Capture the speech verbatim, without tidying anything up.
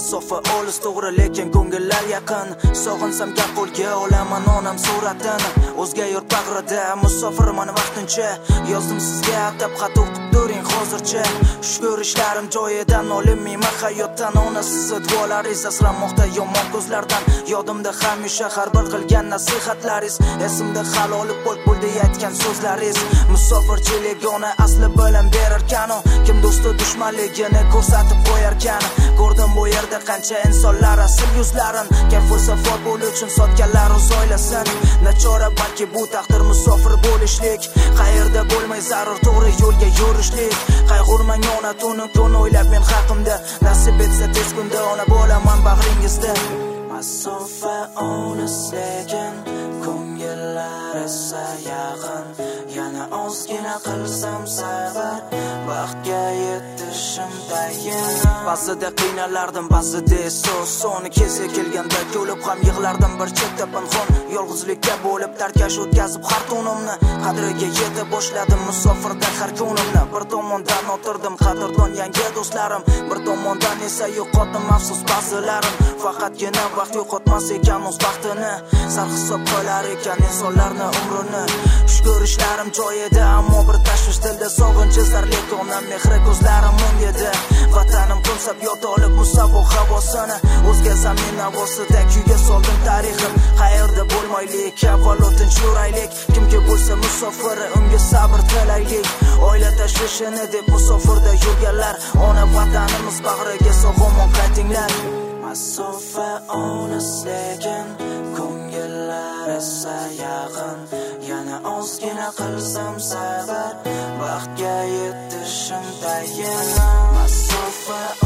masofa olis to'g'ri lekin ko'ngillar yaqin. Sog'insam gap qo'lga olaman onam suratini. O'zga yurt bag'rida musofirman vaqtincha. Yozdim sizga atab xat o'qib turing hozircha. Shukr ishlarim joyida nolimman hayotdan. Onasiz duolaringiz asramoqda yomon ko'zlardan. Yodimda hamisha har bir qilgan nasihatlaringiz, esimda halolib bo'l bo'ldi aytgan so'zlaringiz. Musofirchilik yona asli bilan berarkan, kim do'sti dushmanligini ko'rsatib qo'yarkan. Ko'rdim bu yerda qancha insonlar asl yuzlarin, kafilsa for bo'l uchun sotganlar o'z oilasin. Nachora balki bu taqdir musofir bo'lishlik, qayerda bo'lmay zarur to'g'ri yo'lga yurishlik. Qayg'urmang ona tuni kun o'ylab men haqimda, nasib etsa tez kunda ona bo'laman bag'ringizda. Masofa olis lekin ko'ngillar esa yaqin. Yana ozgina qilsam sabr, vaqtga yetishim tayin. Ba'zida qiynalardim, ba'zida esa son kezi kelganda ko'lib ham yig'lardim bir chetda pinhon. Yolg'izlikka bo'lib tarkash o'tkazib har tunimni, qadriga yeta boshladim musofirda har kunimni. Bir tomondan o'tirdim qadrdon yangi do'stlarim, bir tomondan esa yo'qotdim afsus ba'zilarim. Faqatgina vaqt yo'qotmas ekan o'z vaqtini, sarhisob qilar ekan insonlarni umrini. Shukr ishlarim joyida, ammo bir tashvish dilda sog'inch izlar, lekin onam mehri ko'zlarim edi. Vatanim qo'msab yod olib musabo havosini, o'zga zamin avosida kuyga soldim tarixim. Qayerda bo'lmaylik, avvalo tinch yuraylik, kimga bo'lsa musofiri unga sabr tilaylik. Oila tashvishini deb musofirda yurganlar, ona vatanimiz bag'riga sog'omon qaytinglar. Masofa olis lekin ko'ngillar esa yaqin. Yana ozgina qilsam sabr, vaqtga yetishim tayin. Masofa